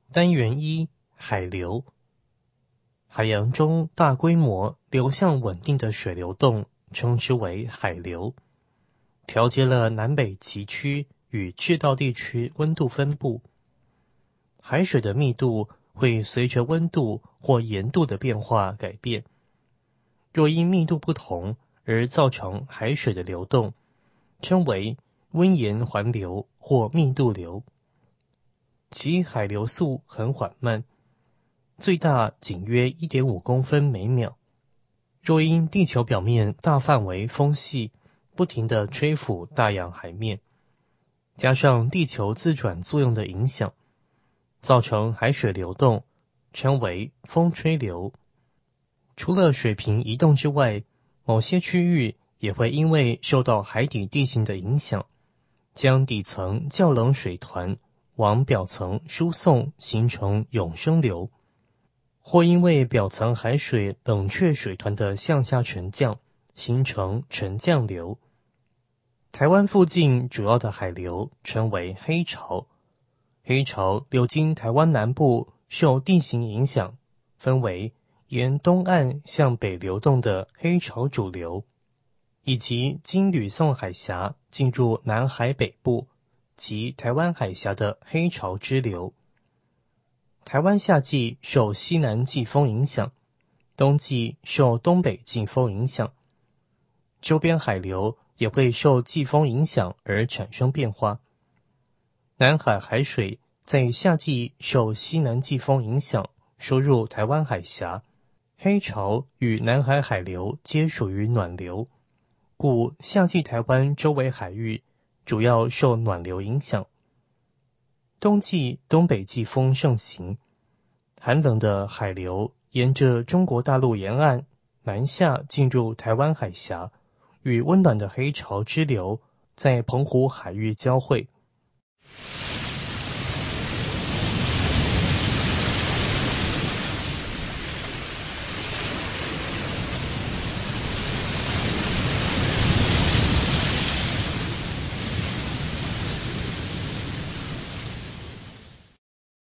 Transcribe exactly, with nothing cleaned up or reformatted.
单元一海流。海洋中大规模流向稳定的水流动称之为海流，调节了南北极区与赤道地区温度分布。海水的密度会随着温度或盐度的变化改变，若因密度不同而造成海水的流动，称为温盐环流或密度流。其海流速很缓慢，最大仅约 一点五公分每秒。若因地球表面大范围风系不停地吹拂大洋海面，加上地球自转作用的影响，造成海水流动，称为风吹流。除了水平移动之外，某些区域也会因为受到海底地形的影响，将底层较冷水团往表层输送，形成涌升流，或因为表层海水冷却水团的向下沉降，形成沉降流。台湾附近主要的海流称为黑潮，黑潮流经台湾南部，受地形影响，分为沿东岸向北流动的黑潮主流，以及经吕宋海峡进入南海北部及台湾海峡的黑潮支流。台湾夏季受西南季风影响，冬季受东北季风影响，周边海流也会受季风影响而产生变化。南海海水在夏季受西南季风影响，输入台湾海峡，黑潮与南海海流皆属于暖流，故夏季台湾周围海域主要受暖流影响。冬季东北季风盛行，寒冷的海流沿着中国大陆沿岸南下进入台湾海峡，与温暖的黑潮支流在澎湖海域交汇。